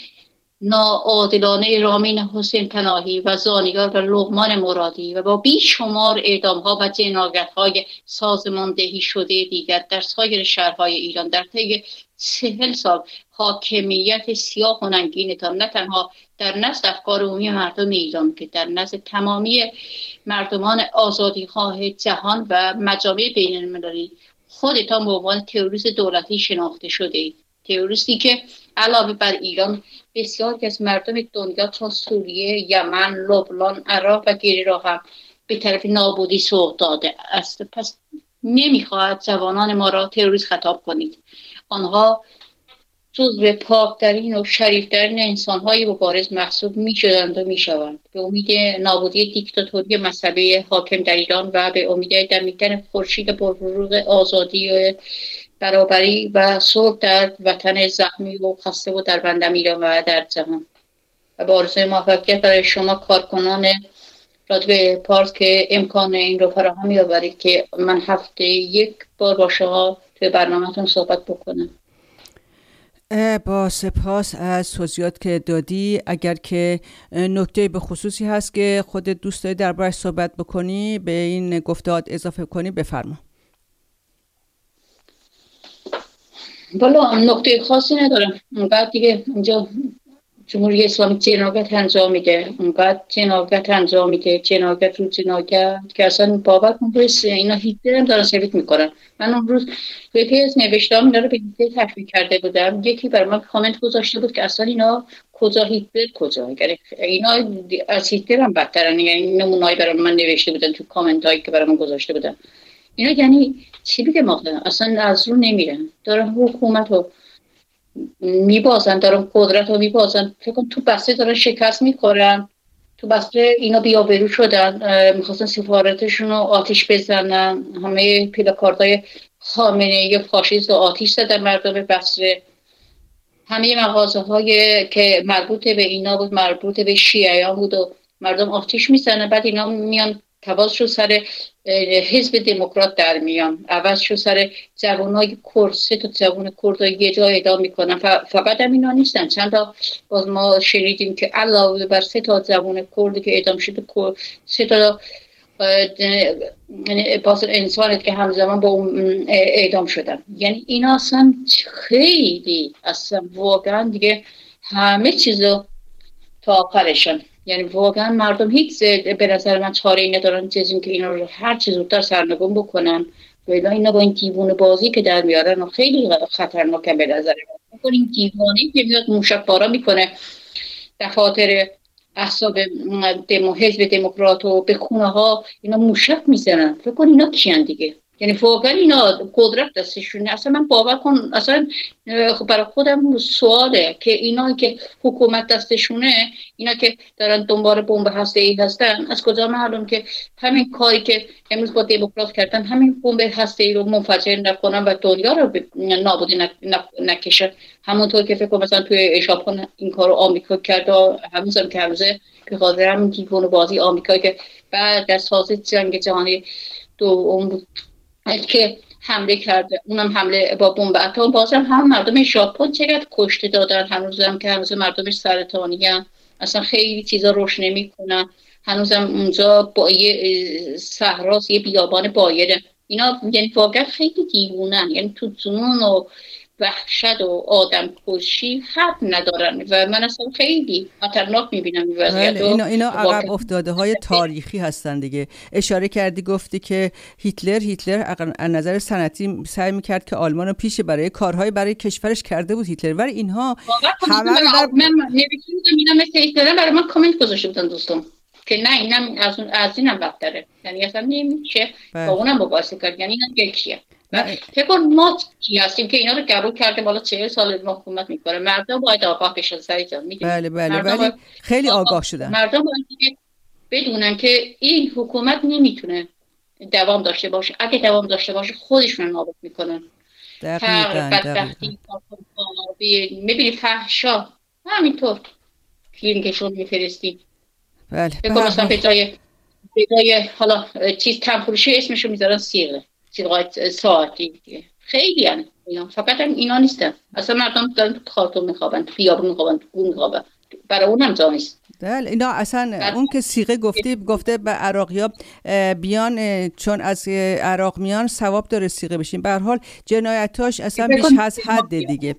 ناعادلانه رامین حسین پناهی و زانیار و لقمان مرادی و با بیشمار اعدام‌ها و جنایت‌های سازماندهی شده دیگر در سایر شهرهای ایران در طی چهل سال حاکمیت سیاه و ننگینتان نه تنها در نزد افکار عمومی مردم ایران که در نزد تمامی مردمان آزادیخواه جهان و مجامع بین‌المللی خودتان به عنوان تروریست دولتی شناخته شده اید. تروریستی که علاوه بر ایران بسیاری از مردم دنیا چون سوریه، یمن، لبنان، عراق و غیره را هم به طرف نابودی سوق داده است. پس نمیخواهد جوانان ما را تروریست خطاب کنید. آنها جزو پاکترین و شریفترین انسانهای مبارز محسوب میشدند و میشوند. به امید نابودی دیکتاتوری مذهبی حاکم در ایران و به امید دمیدن خورشید پرفروغ آزادی، برابری و صلح در وطن زخمی و خسته و در بندم ایران و در جهان. و با آرزوی موفقیت برای شما کارکنان رادیو پارس که امکان این رو فراهم می‌آورید که من هفته یک بار با شما توی برنامه‌تون صحبت بکنم. با سپاس از توضیحات که دادی. اگر که نکته به خصوصی هست که خودت دوست داری دربارش صحبت بکنی، به این گفته‌هات اضافه کنی، بفرما. والا نکته خاصی ندارم. اونقدر دیگه اینجا جمهوری اسلامی جنایت انجام میده، اونقدر جنایت انجام میده، جنایت رو جنایت که اصلا باور کن بس اینا هیتلر هم دارن سفید میکنن. من اون روز یکی از نوشتام اینا رو به هیتلر تشبیه کرده بودم، یکی برای من کامنت گذاشته بود که اصلا اینا کجا هیتلر کجا، اگر اینا از هیتلر هم بدترن. یعنی نمونه‌ای برای من نوشته بودن تو کامنت هایی که برای من گذاشته بودن. اینا یعنی چی بگه ماخدن اصلا از رو نمیرن، دارن حکومت رو میبازن، دارن قدرت رو میبازن. فکر کن تو بسته دارن شکست میخورن، تو بسته اینا بیابرو شدن، میخواستن سفارتشون رو آتیش بزنن، همه پلاکاردهای خامنه‌ای فاشیست رو آتیش زدن مردم بسته، همه مغازه های که مربوط به اینا بود مربوط به شیعیان بود و مردم آتیش میزنن. بعد اینا میان تواز شو سر حزب دموکرات در میان، عوض شو سر جوانای کرد، سه تا جوان کرد یه جا اعدام میکنن. فقط هم اینا نیستن، چند تا باز ما شنیدیم که علاوه بر سه تا جوان کرد که اعدام شده، سه تا باز انسانت که همزمان با اون اعدام شدن. یعنی اینا اصلا خیلی اصلا واقعا دیگه همه چیزو تا آخرشون، یعنی واقعا مردم هیچ به نظر من چاره ای ندارن جز اینکه اینا رو هر چیز زودتر سرنگون بکنن. ولی اینا با این دیوونه بازی که در میارن خیلی خطرناکه به نظر من. این دیوانه‌ای که میاد موشک‌بارا میکنه دفاتر احزاب دمو حزب دموکرات و به خونه ها اینا موشک میزنن. فکر کن اینا کیان دیگه؟ یعنی واقعا اینا قدرت دستشونه. اصلا من باور کن اصلا برای خودم سواله که اینا که حکومت دستشونه، اینا که دارن دنبال بمب هسته‌ای هستن، از کجا معلوم که همین کاری که امروز با دموکرات کردن همین بمب هسته‌ای رو منفجر نکنن و دنیا رو نابودی نکشن؟ همونطور که فکر کنم مثلا توی ژاپن این کارو آمریکا کرد و همونطور که هنوزه به خاطر همین دیوونه بازی آمریکا که بعد از تازه جنگ جهانی دوم بود که حمله کرده، اونم حمله با بمب اتم، بازم هم مردم ژاپن چقدر کشته دادن، هنوزم که هنوز مردمش سرطانی ان، اصلا خیلی چیزا روش نمیکنن، هنوزم اونجا با یه صحراست، یه بیابان بایده. اینا یعنی واقعا خیلی دیوونن، یعنی تو جنون و وحشت و آدم کشی حد ندارن و من اصلا خیلی خطرناک میبینم این وضعیت. اینا اینا عقب افتاده های تاریخی هستن دیگه. اشاره کردی گفتی که هیتلر هیتلر از نظر صنعتی سعی میکرد که آلمان رو پیش برای کارهای برای کشورش کرده بود هیتلر، ولی اینها همه در من نوشته بودم اینا مثل هیتلر، برای من کامنت گذاشته بودن دوستان که نه اینم از اون از اینم بدتره، یعنی اصلا نمیشه با اونم مقایسه کرد، یعنی اینا یکیه. فکر کن ما چی هستیم که اینا رو گرو کرده بالا چهل سال حکومت میکنه. مردم باید آگاه بشن سعی جان، میدونی؟ بله بله ولی خیلی آگاه, آگاه شدن. مردم باید بدونن که این حکومت نمیتونه دوام داشته باشه، اگه دوام داشته باشه خودشون نابود میکنن. دقیقاً بدبختی میبینی فحشا همینطور فیلمشون میفرستید. بله فکر کنم مثلا به جای به جای حالا چیز کمپوشی اسمشو میذارن سیغه سیغه ساعتی دیگه. خیلی ان اینا، فقط هم اینا نیستن، اصلا مردم دارن تو خارتون میخوابن، تو خیابون میخوابن، تو گون میخوابن، برای اونم جا نیست. بله اینا اصلا اون که سیغه گفتی گفته به عراقی‌ها بیان چون از عراق میان ثواب داره سیغه بشین. به هر حال جنایتاش اصلا بیش از حد دیگه.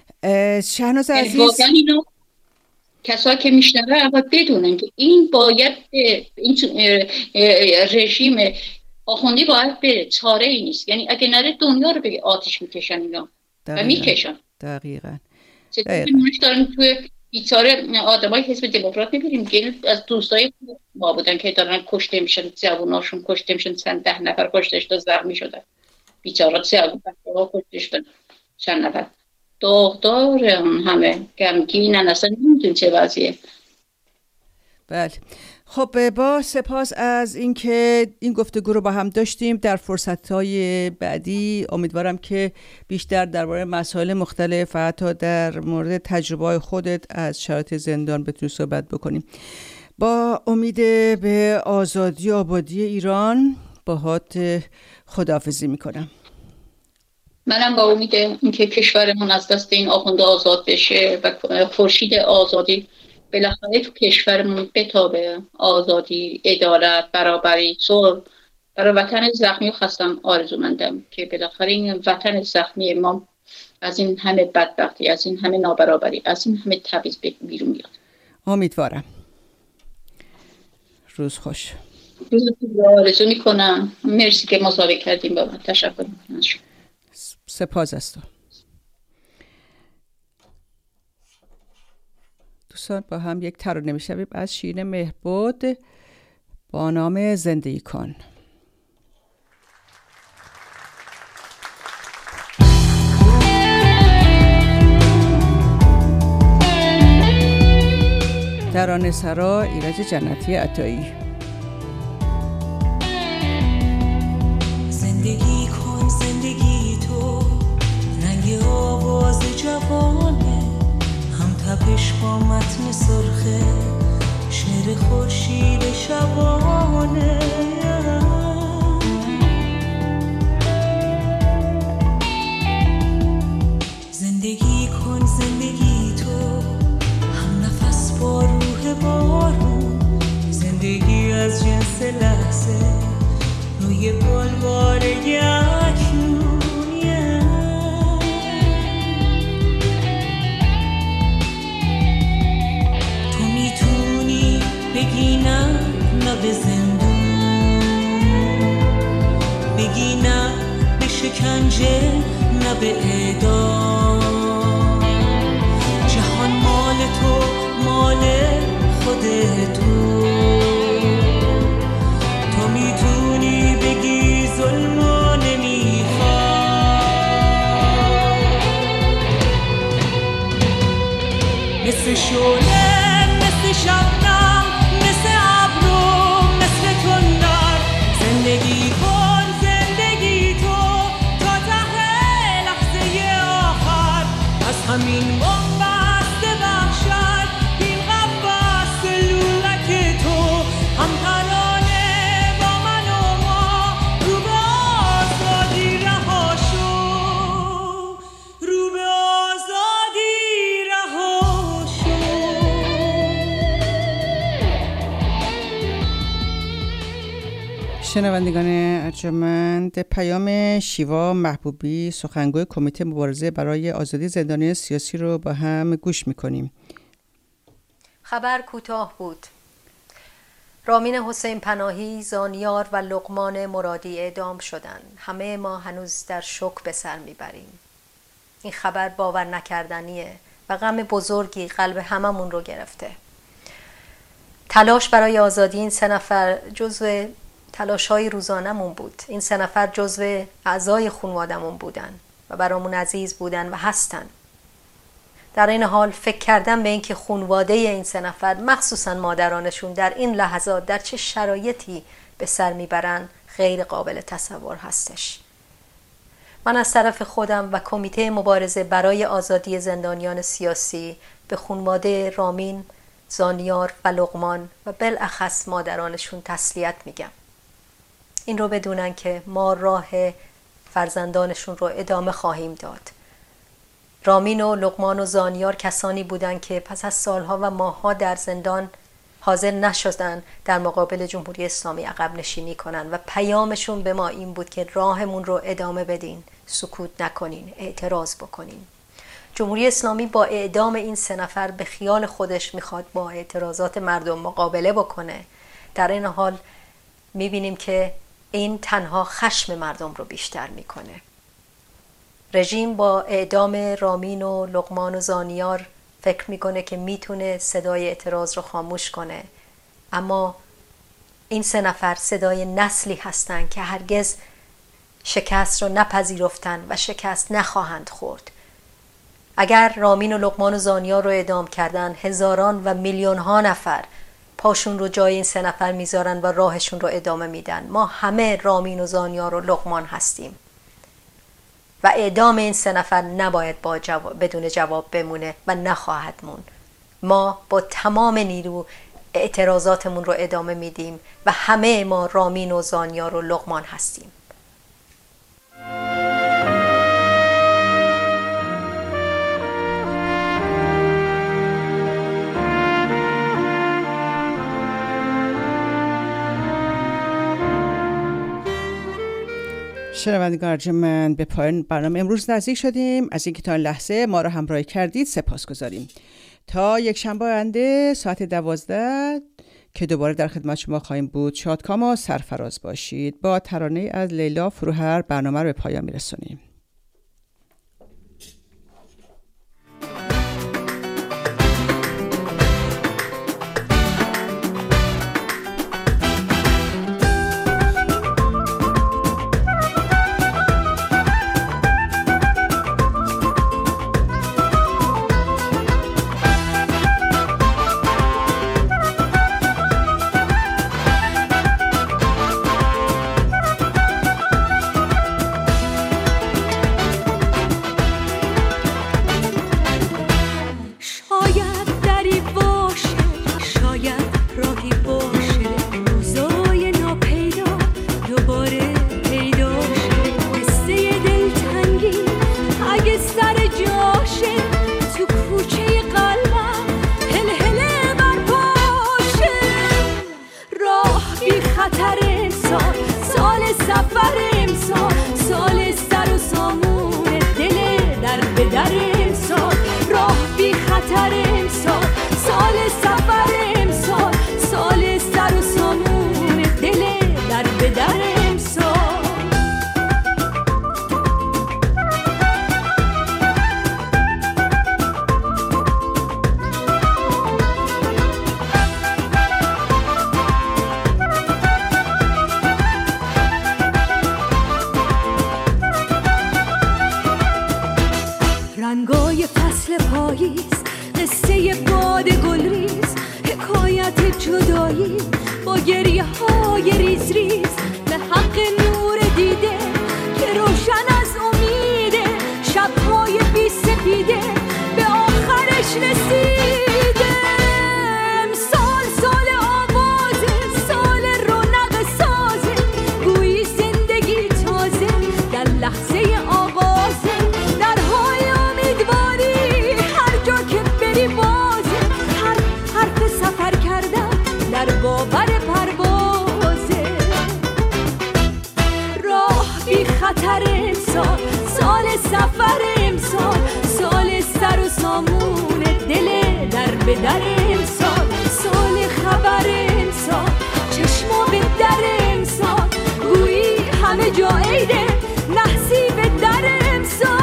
شهناز عزیز کسایی که میشنوه اول بدونن که این باید این رژیم آخوندی باید بره، چاره ای نیست. یعنی اگه نره دنیا رو به آتش میکشن اینا و میکشن. دقیقاً چطور نمونش دارن توی بیچاره آدمای حزب دموکرات میبینیم که از دوستای ما بودن که دارن کشته میشن، جواناشون کشته میشن، چند ده نفر کشته شدن، زخمی شدن، بیچاره جوان بچه‌ها کشته شدن، چند نفر داغدار همه غمگینن، اصلا نمیدونن چه وضعیه. بله خب با سپاس از اینکه این گفتگو رو با هم داشتیم. در فرصت‌های بعدی امیدوارم که بیشتر درباره مسائل مختلف و حتی در مورد تجربه‌های خودت از شرایط زندان بتونیم صحبت بکنیم. با امید به آزادی و آبادی ایران باهات خداحافظی میکنم. منم با امید اینکه کشورمون از دست این آخونده آزاد بشه و خورشید آزادی بالاخره تو کشورمون بتابه، آزادی، عدالت، برابری، صلح برای وطن زخمی و خستم آرزومندم که بالاخره این وطن زخمی ما از این همه بدبختی، از این همه نابرابری، از این همه تبعیض بیرون بیاد. امیدوارم. روز خوش. روز خوش آرزو میکنم. مرسی که مصاحبه کردیم با من. تشکر میکنم. سپاس است. دوستان با هم یک ترانه میشنویم از شیرین مهبود با نام زندگی کن. ترانه سرا ایرج جنتی عطایی. زندگی کن زندگی تو رنگ آواز جوانه، هم تپش با متن سرخه، شعر خورشید شبانه. زندگی کن زندگی تو هم نفس با روح بارون، زندگی از جنس لحظه روی بلوار اکنونیه. تو میتونی بگی نه نه به زندون، بگی نه به شکنجه نه به اعدام. جهان مال تو مال خود تو، تو میتونی بگی ظلمانه مثل شعله، مثل شبنم، مثل ابرو، مثل تندر. زندگی کن زندگی تو تا ته لحظه آخر. از همین بنبست وحشت این قفس لولک تو هم ترانه با من و ما رو به آزادی رها شو، رو به آزادی رها شو. شنوندگان ارجمند، پیام شیوا محبوبی، سخنگوی کمیته مبارزه برای آزادی زندانیان سیاسی رو با هم گوش میکنیم. خبر کوتاه بود. رامین حسین پناهی، زانیار و لقمان مرادی اعدام شدند. همه ما هنوز در شوک به سر میبریم. این خبر باور نکردنیه و غم بزرگی قلب هممون رو گرفته. تلاش برای آزادی این سه نفر جزو تلاش‌های روزانمون بود. این سه نفر جزو اعضای خانوادمون بودن و برامون عزیز بودن و هستن. در این حال فکر کردم به این که خانواده این سه نفر، مخصوصا مادرانشون، در این لحظات در چه شرایطی به سر میبرن غیر قابل تصور هستش. من از طرف خودم و کمیته مبارزه برای آزادی زندانیان سیاسی به خانواده رامین، زانیار و لقمان و بالاخص مادرانشون تسلیت میگم. این رو بدونن که ما راه فرزندانشون رو ادامه خواهیم داد. رامین و لقمان و زانیار کسانی بودن که پس از سالها و ماهها در زندان حاضر نشدن در مقابل جمهوری اسلامی عقب نشینی کنن و پیامشون به ما این بود که راهمون رو ادامه بدین، سکوت نکنین، اعتراض بکنین. جمهوری اسلامی با اعدام این سه نفر به خیال خودش میخواد با اعتراضات مردم مقابله بکنه. در این حال میبینیم که این تنها خشم مردم رو بیشتر میکنه. رژیم با اعدام رامین و لقمان و زانیار فکر میکنه که میتونه صدای اعتراض رو خاموش کنه، اما این سه نفر صدای نسلی هستن که هرگز شکست رو نپذیرفتن و شکست نخواهند خورد. اگر رامین و لقمان و زانیار رو اعدام کردن، هزاران و میلیون ها نفر پاشون رو جای این سه نفر میذارن و راهشون رو ادامه میدن. ما همه رامین و زانیار و لقمان هستیم و اعدام این سه نفر نباید با جواب بدون جواب بمونه و نخواهد مون. ما با تمام نیرو اعتراضاتمون رو ادامه میدیم و همه ما رامین و زانیار و لقمان هستیم. شنوندگان ارجمند، به پایان برنامه امروز نزدیک شدیم. از اینکه تا این لحظه ما را همراهی کردید سپاسگزاریم. تا یک شنبه آینده ساعت دوازده که دوباره در خدمت شما خواهیم بود، شادکام و سرفراز باشید. با ترانه از لیلا فروهر برنامه رو به پایان میرسونیم. رنگای فصل پاییز، قصه قصه باد گلریز، حکایت جدایی با گریه های ریز ریز، به حق نور دیده که روشن از امیده، شبهای بی سپیده به آخرش رسیده. امسال سال آوازه، سال رونق سازه، گویی زندگی تازه در لحظه آغازه، درهای امیدواری هر جا که بری بازه، هر حرف سفر کردن در باور پروازه. راه بی خطر امسال، سال سفر امسال، سال سر و سامون دل در به در امسال، سال خبر امسال، چشما به در امسال، گویی همه جا عیده، نحسی به در امسال.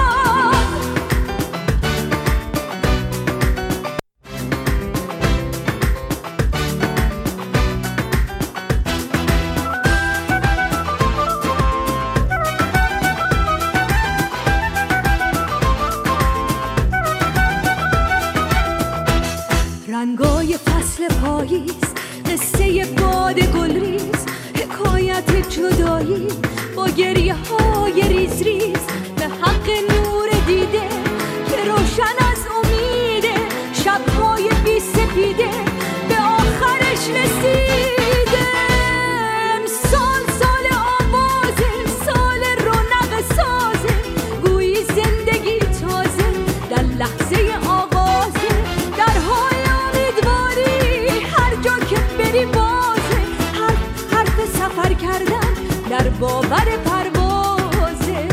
رنگای فصل پاییز، قصه باد گلریز، حکایت جدایی با گریه های ریز ریز، به حق نور دیده که روشن از امیده، شبهای بی سپیده به آخرش رسیده. امسال سال آوازه، سال رونق سازه، گویی زندگی تازه در لحظه آغازه، درهای امیدواری هر جا که بری بازه، هر حرف سفر کردن در باور پروازه.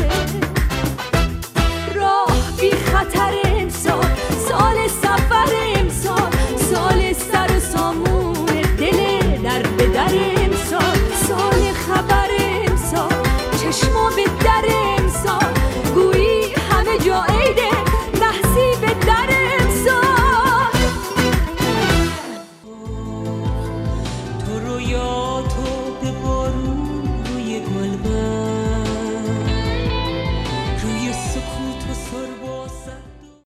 راه بی خطر امسال، سال سفر امسال، سال سر و سامون دل در به در امسال، سال خبر امسال، چشما به در امسال، گویی همه جا عیده، نحسی به در امسال. تو رویا تو به بارون روی گلبن